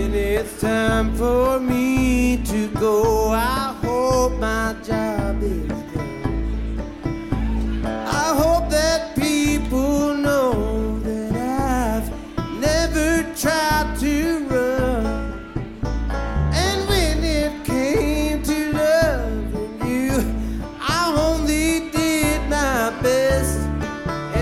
it's time for me to go. I hope my job is